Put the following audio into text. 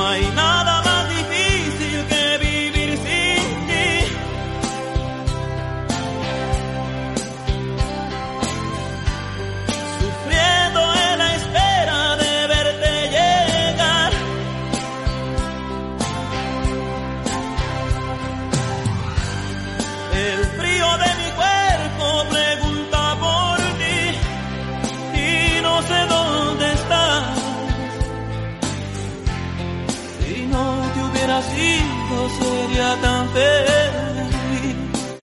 No hay nada más difícil que vivir sin ti. Sufriendo en la espera de verte llegar. El frío de mi cuerpo pregunta por ti y no sé dónde estás. Si no te hubiera sido sería tan feliz.